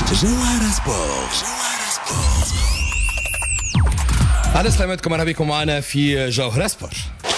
جوهرة سبورت. على سلامتكم، مرحبا بكم معنا في جوهرة سبورت.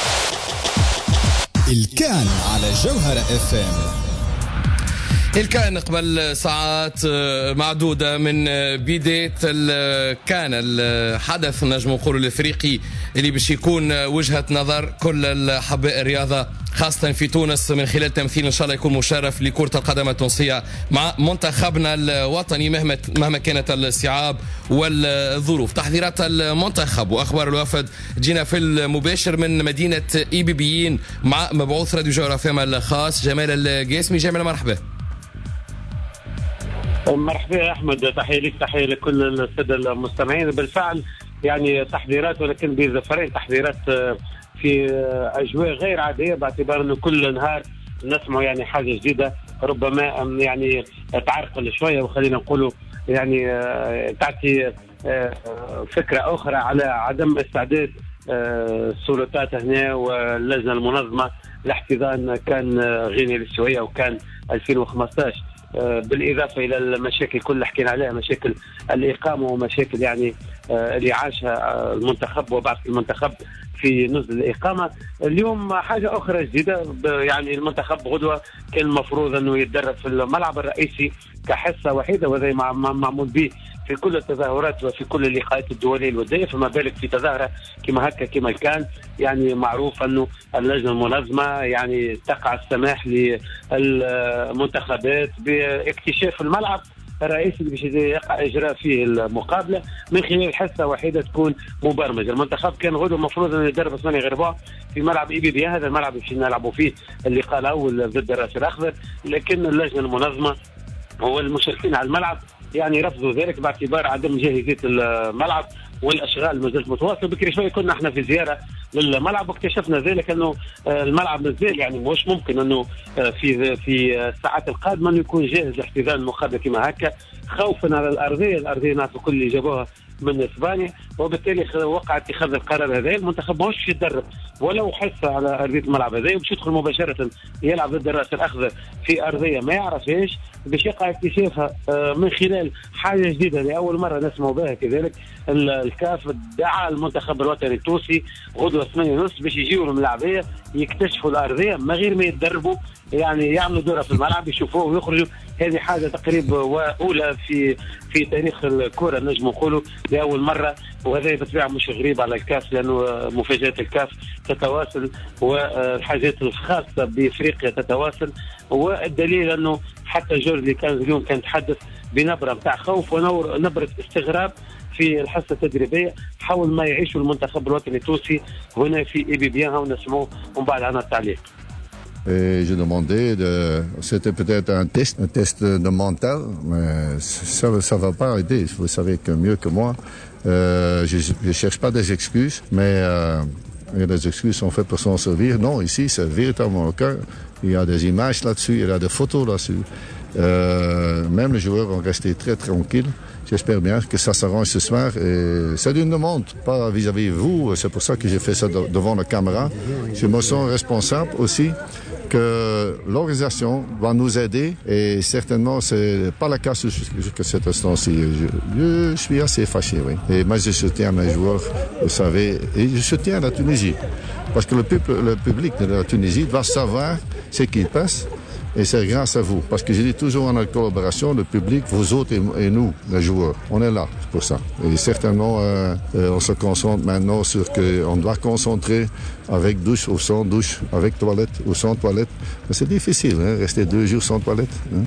الكان على جوهرة اف ام. الكان قبل ساعات معدودة من بداية كان الحدث نجم نقول الافريقي اللي باش يكون وجهة نظر كل الحباء الرياضة خاصة في تونس، من خلال تمثيل ان شاء الله يكون مشرف لكرة القدم التونسية مع منتخبنا الوطني مهما كانت الصعاب والظروف. تحذيرات المنتخب واخبار الوفد جينا في المباشر من مدينة ايبيبيين مع مبعوث راديو جوهرة فيما الخاص جمال القاسمي. جمال مرحبا. مرحبا يا احمد، تحيه لك تحيه لكل الساده المستمعين. بالفعل يعني تحذيرات، ولكن بزفرين تحذيرات في اجواء غير عاديه، باعتبار انه كل نهار نسمع يعني حاجه جديده ربما يعني تعرقل شويه، وخلينا نقولوا يعني تعطي فكره اخرى على عدم استعداد السلطات هنا واللجنه المنظمه لاحتضان كان غينيا الاستوائيه وكان 2015، بالإضافة إلى المشاكل كلها حكينا عليها، مشاكل الإقامة ومشاكل يعني اللي عاشها المنتخب وبعث المنتخب في نزل الإقامة. اليوم حاجة أخرى جديدة، يعني المنتخب غدوة كان المفروض أنه يتدرب في الملعب الرئيسي كحصة وحيدة، وهذا معمول به في كل التظاهرات وفي كل اللقاءات الدولية الودية، فما بالك في تظاهرة كما هكا كما كان. يعني معروف أنه اللجنة المنظمة يعني تقع السماح للمنتخبات باكتشاف الملعب الرئيسي اللي باش يقع اجراء فيه المقابله من خلال حصه وحيده تكون مبرمجه. المنتخب كان غدوه المفروض انه يدرب 8 غرباء في ملعب ايبيبي، هذا الملعب باش نلعبوا فيه اللقاء الاول ضد الراس الاخضر، لكن اللجنه المنظمه هو المشرفين على الملعب يعني رفضوا ذلك باعتبار عدم جاهزيه الملعب والاشغال ما زالت متواصله. بكري شويه كنا احنا في زياره للملعب واكتشفنا ذلك انه الملعب مازال يعني مش ممكن انه في الساعات القادمه انه يكون جاهز لاحتضان المقابله كما هكا، خوفا على الارضيه نعرفوا كل اللي جابوها من اسبانيا، وبالتالي وقع اتخاذ القرار هذا. المنتخب ماهوش يتدرب ولو حصه على ارضيه الملعب هذا، وباش يدخل مباشره يلعب ضد الراس الاخضر في ارضيه ما يعرفهاش، باش يقع اكتشافها من خلال حاجه جديده لاول مره نسمع بها. كذلك الكاف دعا المنتخب الوطني التونسي غدوه 8:30 باش يجيوا الملاعبيه يكتشفوا الارضيه من غير ما يتدربوا، يعني يعملوا دوره في الملعب يشوفوه ويخرجوا. هذه حاجه تقريبا واولى في تاريخ الكره نجم نقولوا لاول مره، وهذا بالطبيعه مش غريب على الكاف لانه مفاجات الكاف تتواصل والحاجات الخاصه بافريقيا تتواصل، والدليل انه حتى جورج اللي كان اليوم كان يتحدث بنبره نتاع خوف ونبره استغراب في الحصه التدريبيه حول ما يعيشه المنتخب الوطني التونسي هنا في ايبيبيان، ونسمعوا ومن بعد عنا التعليق. Et je demandais, c'était peut-être un test de mental, mais ça va pas aider. Vous savez que mieux que moi, je cherche pas des excuses, mais les excuses sont faites pour s'en servir. Non, ici c'est véritablement le cas. Il y a des images là-dessus, il y a des photos là-dessus. Même les joueurs ont resté très tranquilles. J'espère bien que ça s'arrange ce soir. Et c'est une demande, pas vis-à-vis de vous. C'est pour ça que j'ai fait ça devant la caméra. Je me sens responsable aussi que l'organisation va nous aider. Et certainement, c'est pas le cas jusqu'à cet instant-ci. Je suis assez fâché, oui. Et moi, je soutiens mes joueurs, vous savez. Et je soutiens la Tunisie. Parce que le public de la Tunisie doit savoir ce qui passe. Et c'est grâce à vous. Parce que je dis toujours en collaboration, le public, vous autres et nous, les joueurs, on est là pour ça. Et certainement, on se concentre maintenant sur qu'on doit concentrer avec douche ou sans douche, avec toilette ou sans toilette. Mais c'est difficile, hein, rester 2 jours sans toilette. Hein.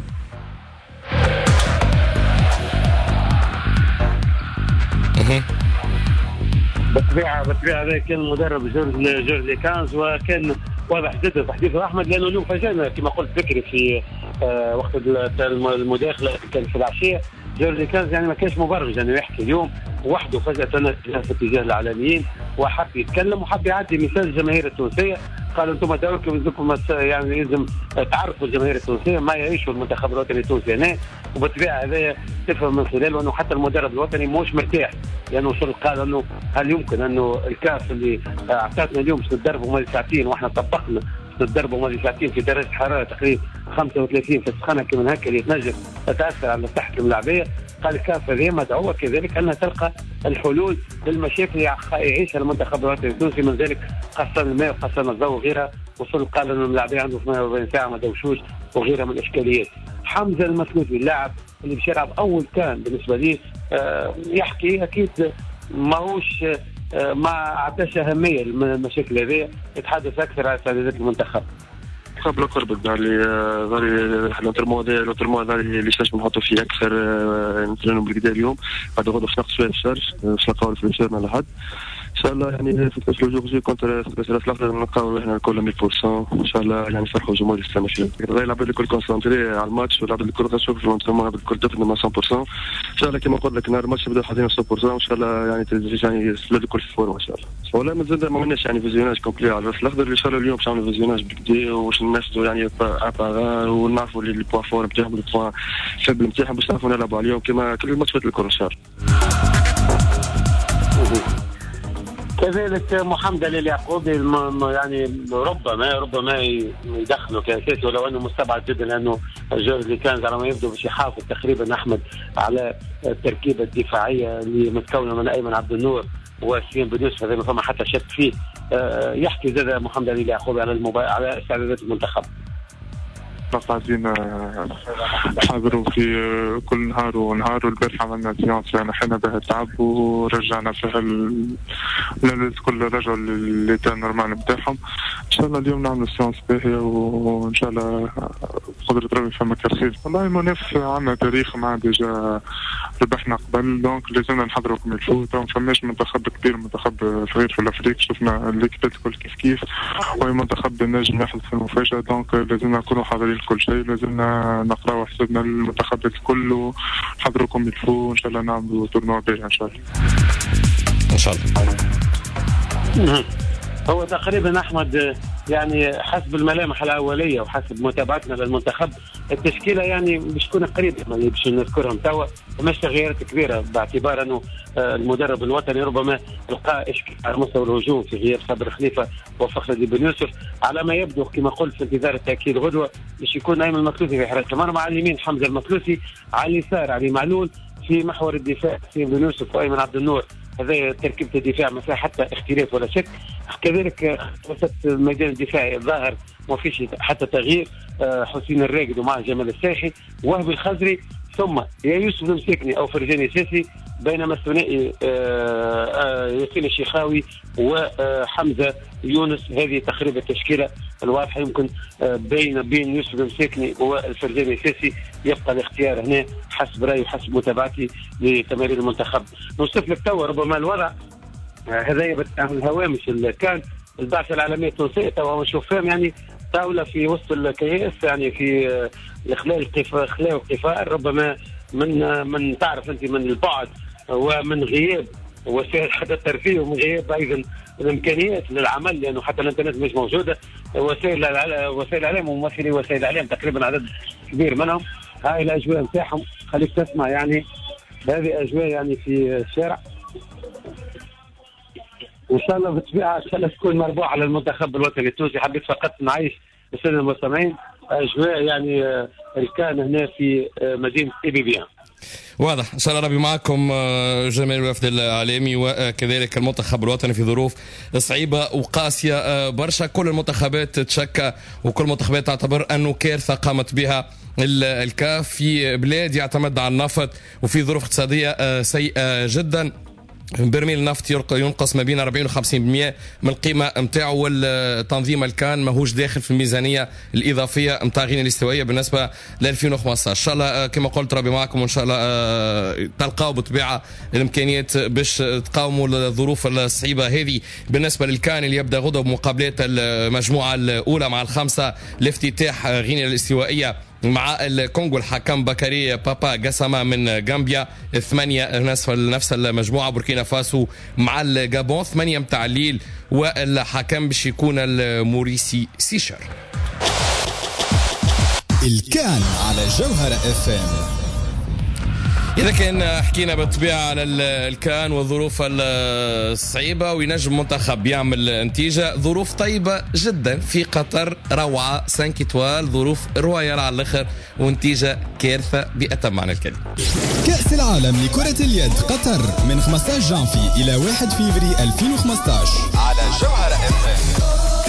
بالطبيعه هذا كان المدرب جورج ليكانز، وكان واضح جدا تحديثه احمد، لانه اليوم فاجأنا كما قلت بكري في وقت المداخله كان في العشيه. جورج ليكانز يعني ما كانش مبرمج انه يحكي اليوم وحده، فجاه في اتجاه الاعلاميين وحب يتكلم وحب يعدي مثال الجماهير التونسيه. قال انتم دوركم لازمكم يعني لازم تعرفوا الجماهير التونسيه ما يعيشه المنتخب الوطني التونسي هنا، وبالطبيعه هذا تفهم من خلاله انه حتى المدرب الوطني مش مرتاح، لانه وصل قال انه هل يمكن انه الكاس اللي اعطتنا اليوم باش نتدربوا مال ساعتين واحنا طبقنا تدربوا ماضي ساعتين في درجة حرارة تقريبا 35 في السخانة كما هكا اللي تنجم تتأثر على صحة الملاعبية. قال الكاف هذه مدعوة كذلك أنها تلقى الحلول للمشاكل اللي يعيشها المنتخب الوطني التونسي، من ذلك قصان الماء وقصان الضوء وغيرها. وصل قال أن الملاعبية عنده 48 ساعة ما دوشوش وغيرها من الإشكاليات. حمزة المثلوثي اللاعب اللي باش يلعب أول كان بالنسبة لي يحكي أكيد ماهوش ما عطاش أهمية المشاكل هذه، يتحدث أكثر على استعدادات المنتخب. قبل قرب ظهري لونترمون هذا اللي نجم نحطوا فيه اكثر نترينوا بالكدا اليوم. بعد غدوه باش نقص شويه في الشارج باش نلقاو في الفيرم على حد ان شاء الله. يعني في الجوغ كونتر راس الاخضر نلقاو احنا الكل 100% ان شاء الله. يعني نفرحوا الجمهور اللي استنى فيه. اللاعب الكل كونسونتري على الماتش واللاعب الكل غنشوف في الانترمون الكل دفنا 100% ان شاء الله. كما قلت لك نهار الماتش نبداو حاضرين 100% ان شاء الله. يعني الولاد الكل في الفورم ان شاء الله. والله مازال ما عملناش يعني فيزيوناج كومبلي على الراس الاخضر. ان شاء الله اليوم باش نعملوا فيزيوناج بالكدا واش نمشوا يعني ابا ونعرفوا لي بوان فور نتاعهم والبوان فيبل نتاعهم باش نعرفوا نلعبوا عليهم كما كل الماتشات الكل ان شاء الله. كذلك محمد اليعقوبي يعني ربما يدخلوا كاساسي، ولو انه مستبعد جدا لانه الجو اللي كان على ما يبدو باش يحافظ تقريبا احمد على التركيبه الدفاعيه اللي متكونه من ايمن عبد النور وسليم بن يوسف. هذا ما فما حتى شك فيه. يحكي زاد محمد اليعقوبي على استعدادات المنتخب. قاعدين حاضروا في كل نهار ونهار. والبارحة عملنا سيانس يعني حنا بها التعب ورجعنا فيها كل رجل اللي كان نورمال نتاعهم. ان شاء الله اليوم نعمل سيانس باهية وان شاء الله قدرة ربي فما كرخيص. والله المنافس عندنا تاريخ مع ديجا ربحنا قبل دونك لازمنا نحضروا كم الفوت. ما فماش منتخب كبير منتخب صغير في الافريق. شفنا الليكتات الكل كيف وهي منتخب نجم يحدث في المفاجأة دونك لازمنا نكونوا حاضرين كل شيء. لازمنا نقراو حسابنا المنتخبات الكل ونحضركم الفو ان شاء الله نعملوا تورنوا باهي ان شاء الله. ان شاء الله. هو تقريبا احمد يعني حسب الملامح الاوليه وحسب متابعتنا للمنتخب التشكيله يعني باش تكون قريبه اللي باش نذكرهم توا. مش تغييرات كبيره باعتبار انه المدرب الوطني ربما لقى اشكال على مستوى الهجوم في غياب صبر خليفه وفخر بن يوسف. على ما يبدو كما قلت في انتظار التاكيد غدوه باش يكون ايمن المثلوثي في حراسه المرمى، على اليمين حمزه المثلوثي، على اليسار علي معلول، في محور الدفاع سليم بن يوسف وايمن عبد النور. هذا تركيبة الدفاع ما فيها حتى اختلاف ولا شك. كذلك وسط الميدان الدفاعي الظاهر ما فيش حتى تغيير. حسين الراقد ومعه جمال الساحي وهبي الخزري ثم يا يوسف المسكني او فرجاني ساسي، بينما الثنائي ياسين الشيخاوي وحمزه يونس. هذه تقريبا التشكيله الواضحه يمكن بين يوسف المسكني والفرجاني ساسي. يبقى الاختيار هنا حسب رايي وحسب متابعتي لتمارين المنتخب. نوصف لك توا ربما الوضع هذايا بتاع الهوامش اللي كان البعثه العالميه التونسيه توا نشوف فيهم يعني طاوله في وسط الكياس يعني في خلال القفاء ربما من تعرف انت من البعد ومن غياب وسائل حتى الترفيه ومن غياب ايضا الامكانيات للعمل لانه حتى الانترنت مش موجوده. وسائل الاعلام وممثلي وسائل الاعلام تقريبا عدد كبير منهم. هاي الاجواء نتاعهم خليك تسمع يعني هذه اجواء يعني في الشارع. ان شاء الله بالطبيعه ان شاء الله تكون مربوعه على المنتخب الوطني التونسي. حبيت فقط نعيش السنه المستمعين اجواء يعني الكان هنا في مدينه إبيبيان. واضح. ان شاء الله ربي معكم جميع الوفد الاعلامي وكذلك المنتخب الوطني في ظروف صعيبه وقاسيه برشا. كل المنتخبات تشكى وكل المنتخبات تعتبر انه كارثه قامت بها الكاف في بلاد يعتمد على النفط وفي ظروف اقتصاديه سيئه جدا. برميل النفط ينقص ما بين 40 و 50% من القيمه نتاعو، والتنظيم الكان ماهوش داخل في الميزانيه الاضافيه نتاع غينيا الاستوائيه بالنسبه ل 2015. ان شاء الله كما قلت ربي معكم وان شاء الله تلقاو بالطبيعه الامكانيات باش تقاوموا الظروف الصعيبه هذه. بالنسبه للكان اللي يبدا غدوه بمقابلات المجموعه الاولى مع الخمسه لافتتاح غينيا الاستوائيه مع الكونغو الحكم بكري بابا قسما من غامبيا، 8 نفس المجموعة بوركينا فاسو مع الجابون 8 متاع الليل، والحكم باش يكون الموريسي سيشر. الكان على جوهرة FM. إذا كان حكينا بالطبيعة على الكان والظروف الصعيبة وينجم منتخب يعمل نتيجة، ظروف طيبة جدا في قطر، روعة 5 إيطوال، ظروف رويال على الآخر، ونتيجة كارثة بأتم معنى الكلمة. كأس العالم لكرة اليد قطر من 15 جانفي إلى 1 فيفري 2015 على جوهرة FM.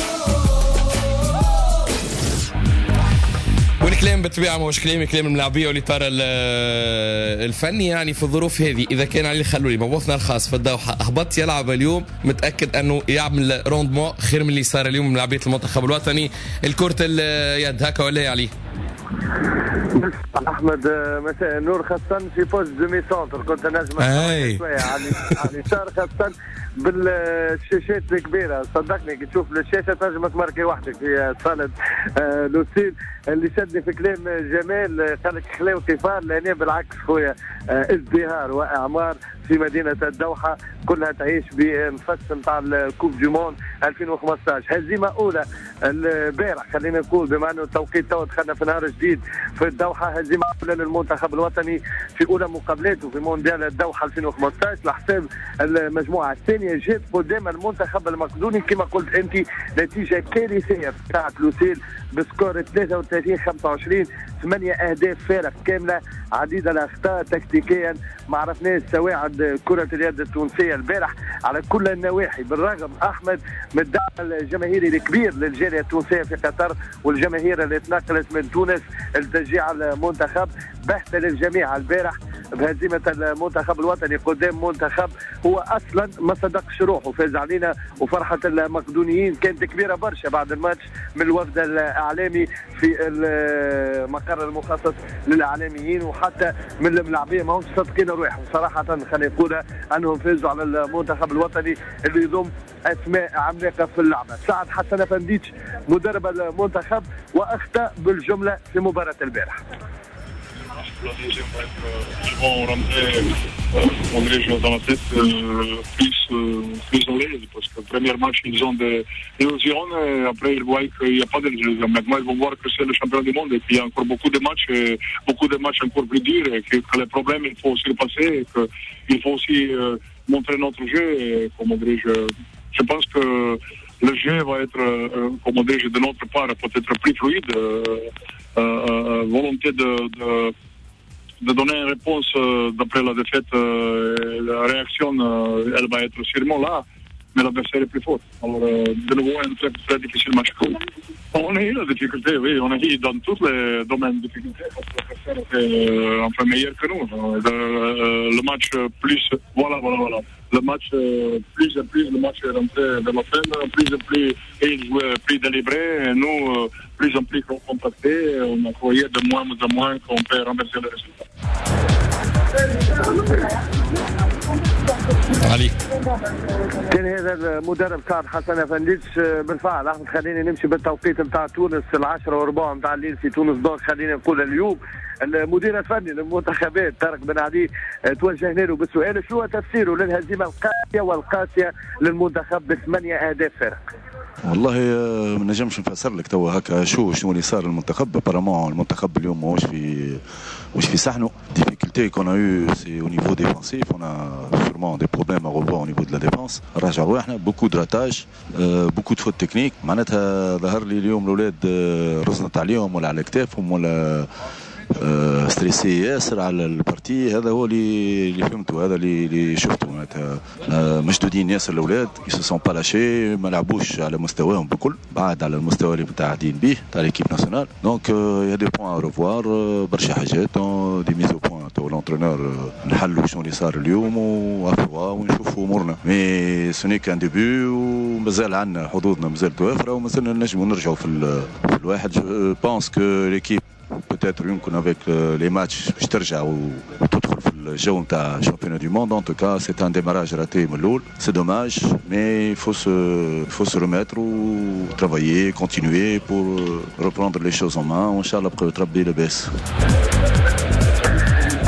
والكلام بالطبيعه ماهوش كلامي، كلام الملاعبيه والاطار الفني. يعني في الظروف هذه اذا كان علي الخلولي مبعوثنا الخاص في الدوحه هبط يلعب اليوم، متاكد انه يعمل روندمون خير من اللي صار اليوم من لاعبيه المنتخب الوطني الكره اليد. هكا ولا علي؟ احمد مساء النور، خاصه في بوست دومي سونتر كنت نجم شويه على اليسار، خاصه بالشاشات الكبيره. صدقني كي تشوف الشاشه تنجم تماركي وحدك في صاله لوسيل. اللي شدني في كلام جمال قال لك خلاو طفال، لأن بالعكس خويا ازدهار واعمار في مدينه الدوحه كلها تعيش بنفس نتاع الكوب دي موند 2015. هزيمه اولى البارح خلينا نقول، بما انه التوقيت تو دخلنا في نهار جديد في الدوحه، هزيمه اولى للمنتخب الوطني في اولى مقابلاته في مونديال الدوحه 2015 لحساب المجموعه الثانيه. جات قدام المنتخب المقدوني كما قلت انت، نتيجه كارثيه بتاعت لوسيل بسكور 33-25، 8 اهداف فارغ كامله، عديد الاخطاء تكتيكيا، ما عرفناش سواعد كره اليد التونسيه البارح على كل النواحي. بالرغم احمد من الدعم الجماهيري الكبير للجاليه التونسيه في قطر والجماهير اللي تنقلت من تونس لتشجيع المنتخب، بهت للجميع البارح بهزيمه المنتخب الوطني قدام منتخب هو اصلا ما صدقش روحه، فاز علينا. وفرحه المقدونيين كانت كبيره برشا بعد الماتش من الوفد الاعلامي في المقر المخصص للاعلاميين، وحتى من الملاعبيه ما همش صادقين روحهم صراحه. خلينا نقول انهم فازوا على المنتخب الوطني اللي يضم اسماء عملاقه في اللعبه. سعد حسن افنديتش مدرب المنتخب واخطا بالجمله في مباراه البارح. La deuxième va être, ils vont rentrer, comment dirais-je, dans la tête plus à l'aise, parce que le premier match, ils ont des illusions, et après ils voient qu'il n'y a pas d'illusions. Maintenant, ils vont voir que c'est le champion du monde, et qu'il y a encore beaucoup de matchs encore plus durs, et que les problèmes, il faut aussi les passer, et qu'il faut aussi montrer notre jeu, et comment dirais-je, je pense que le jeu va être, comment dirais-je, de notre part, peut-être plus fluide, volonté de donner une réponse d'après la défaite, la réaction, elle va être sûrement là, mais l'adversaire est plus fort. Alors, de nouveau, un très, très difficile match. On a eu la difficulté, oui, on a eu dans tous les domaines de difficulté, parce que l'adversaire était enfin meilleur que nous. Le match plus, voilà. Le match plus et plus, le match est rentré vers la fin, plus et plus, et il jouait plus délivré, et nous, plus en plus compactés, on a croyé de moins en moins qu'on peut renverser le résultat. علي كان هذا المدرب سعد حسن افنديتش بالفعل. احمد خليني نمشي بالتوقيت نتاع تونس 10:15 نتاع الليل في تونس، دونك خلينا نقول اليوم المدير الفني للمنتخبات طارق بن عدي توجهنا له بالسؤال شو هو تفسيره للهزيمه القاسيه والقاسيه للمنتخب ب8 اهداف فارق. والله ما نجمش نفسر لك توا هكا شنو اللي صار للمنتخب. ابارامون المنتخب اليوم ماهوش في صحنه. difficulté qu'on a eu c'est au niveau défensif, on a sûrement des problèmes à revoir au niveau de la défense. راجع رواحنا beaucoup de ratage, beaucoup de fautes techniques. معناتها ظهر لي اليوم الاولاد رزنت عليهم ولا على كتافهم ولا ستريسي ياسر على البارتي. هذا هو اللي فهمته، هذا اللي شفته. معناتها مشدودين ياسر الاولاد، يسو با لاشي، ما لعبوش على مستواهم بكل، بعد على المستوى اللي متعهدين به تاع ليكيب ناسيونال. دونك يا دي بوان ا ريفوار، برشا حاجات دي ميز او بوان تو لونترونور نحلوا شنو اللي صار اليوم وافوا ونشوفوا امورنا. مي سوني كان ديبي ومازال عندنا حظوظنا مازال توافره ومازلنا نجموا نرجعوا في الواحد. جو بونس كو ليكيب peut-être يمكن avec les matchs باش ترجع وتدخل في الجو نتاع championnat du monde. En tout cas, c'est un démarrage raté من الأول. C'est dommage, mais il faut se remettre ou travailler, continuer pour reprendre les choses en main. Inch'Allah après تربي لاباس.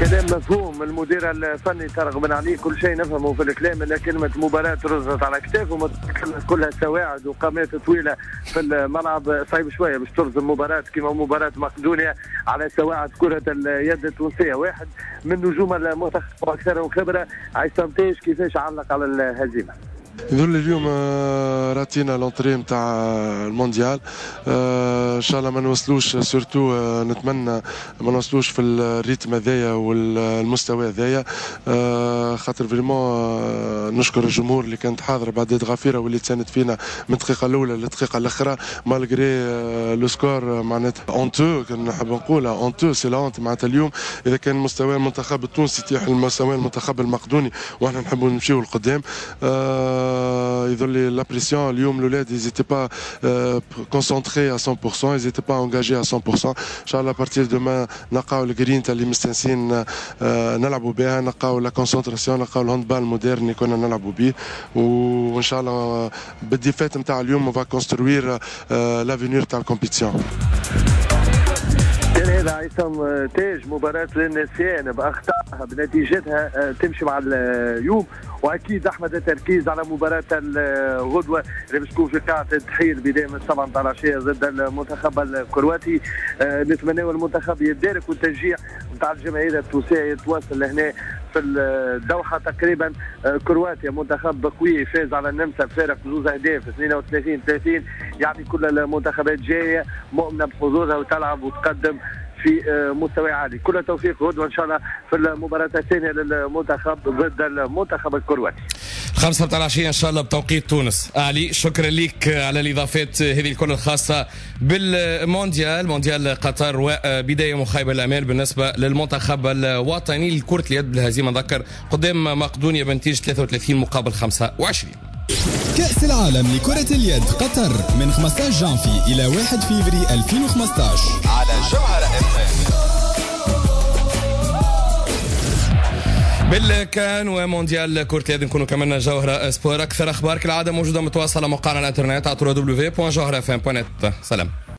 كلام مفهوم. المدير الفني طارق بن علي كل شيء نفهمه في الكلام، ان كلمه مباراه رزت على كتافه، كلها سواعد وقامات طويله في الملعب، صعيب شويه باش ترزم مباراه كما مباراه مقدونيا على سواعد كره اليد التونسيه. واحد من نجوم المنتخب واكثرهم خبره عصام تاج كيفاش علق على الهزيمه. يظل اليوم راتينا لونطري نتاع المونديال، ان شاء الله ما نوصلوش، سورتو نتمنى ما نوصلوش في الريتم هذايا والمستوى هذايا، خاطر فريمون نشكر الجمهور اللي كانت حاضره بعدد غفيره واللي تساند فينا من الدقيقه الاولى للدقيقه الاخرى مالغري لو سكور معناتها اونتو، نحب نقولها اونتو سي لا اونت معناتها. اليوم اذا كان مستوى المنتخب التونسي يتيح المستوى المنتخب المقدوني واحنا نحبوا نمشيو لقدام، يظل لا بريسيون. اليوم الاولاد ils étaient pas concentrés à 100%, ils étaient pas engagés à 100%. ان شاء الله بارتير دوما نلقاو الجرين تاع اللي مستانسين نلعبوا بها، نلقاو لا كونسونطراسيون، نلقاو الهاندبال المودرن اللي كنا نلعبوا به، وان شاء الله بالديفات نتاع اليوم on va construire l'avenir تاع الكومبيتيسيون. كان هذا عصام تاج مباراة للنسيان بأخطائها بنتيجتها تمشي مع اليوم، واكيد احمد التركيز على مباراة الغدوة اللي باش تكون في قاعة التحرير بداية من 7 العشية ضد المنتخب الكرواتي. نتمناو المنتخب يتدارك والتشجيع نتاع الجماهير التونسية يتواصل لهنا في الدوحة. تقريبا كرواتيا منتخب قوي فاز على النمسا بفارق 2 أهداف 32-30، يعني كل المنتخبات جاية مؤمنة بحظوظها وتلعب وتقدم في مستوى عالي. كل التوفيق غدوة ان شاء الله في المباراة الثانية للمنتخب ضد المنتخب الكرواتي 5 العشية ان شاء الله بتوقيت تونس. علي شكرا لك على الاضافات هذه الكل الخاصة بالمونديال، مونديال قطر، وبداية مخيبة الامال بالنسبة للمنتخب الوطني لكرة اليد بالهزيمة ذكر قدام مقدونيا بنتيجة 33 مقابل 25. كأس العالم لكرة اليد قطر من 15 جانفي إلى 1 فيفري 2015 على جوهرة FM. بالكان ومونديال كرة اليد نكونوا كمان جوهرة سبور. أكثر أخبار كالعادة موجودة متواصلة موقعنا على الانترنت على www.jawharafm.net. سلام.